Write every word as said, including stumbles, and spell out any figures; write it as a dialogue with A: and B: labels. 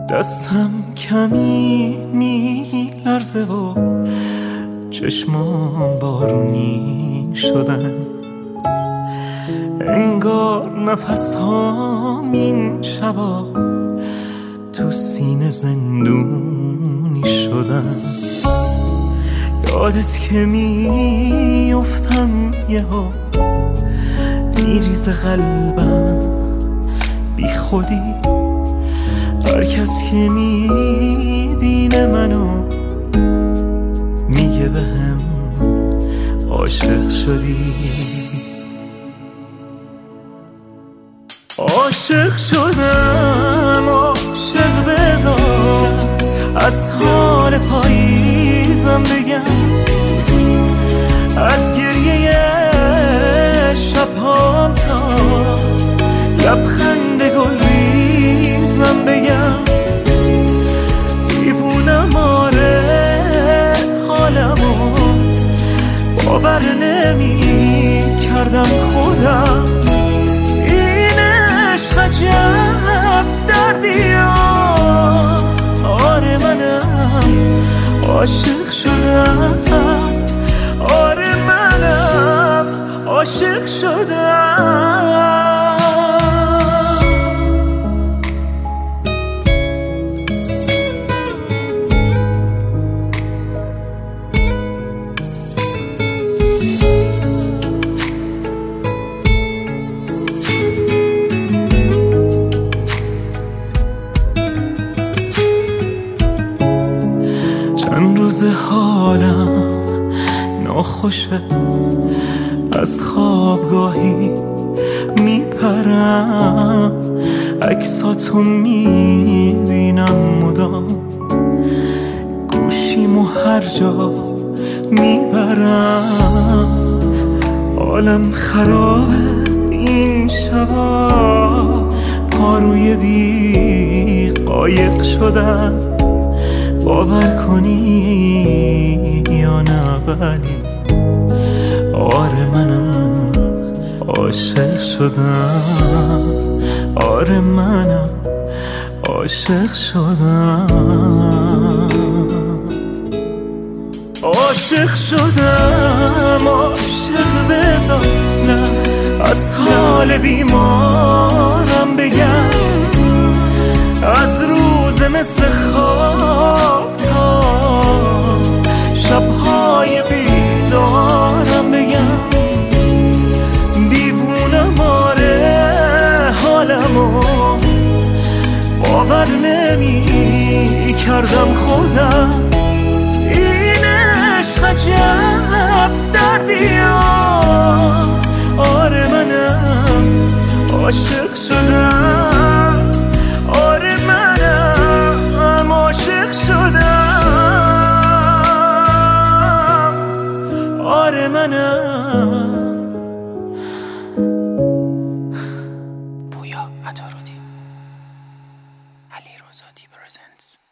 A: دستم کمی میلرزه و چشمام بارونی شدن، انگار نفسهام این شبا تو سینه زندونی شدن. یادت که میافتم یهو میریزه قلبم بی خودی، هر کس که میبینه منو میگه بهم عاشق شدی. عاشق شدم، عاشق بذار از حال پاییزم بگم، از گریه شبهام تا لبخند گلریزم بگم. دیوونم آره حالمو باور نمی کردم خودم، این عشق عجب دردی ها. آره منم عاشق شدم، آره منم عاشق شدم. چند روز حالم ناخوشه، از خوابگاهی میپرم، عکساتو میبینم مدام، گوشیمو هر جا میبرم. حالم خرابه این شبا، پاروی بی قایق شدن، باور کنی یا نه ولی آره منم عاشق شدم، آره منم عاشق شدم. عاشق شدم، عاشق بذار از حال بیمارم بگم، از روز مثل خواب تا شبهای بیدارم بگم. دیوونم آره حالمو باور نمی کردم خودم، این عشق عجب دردی ها. آره منم عاشق شدم، آره منم عاشق شدم، آره منم.
B: پویا عطارودی، علی رضا پرزنتس.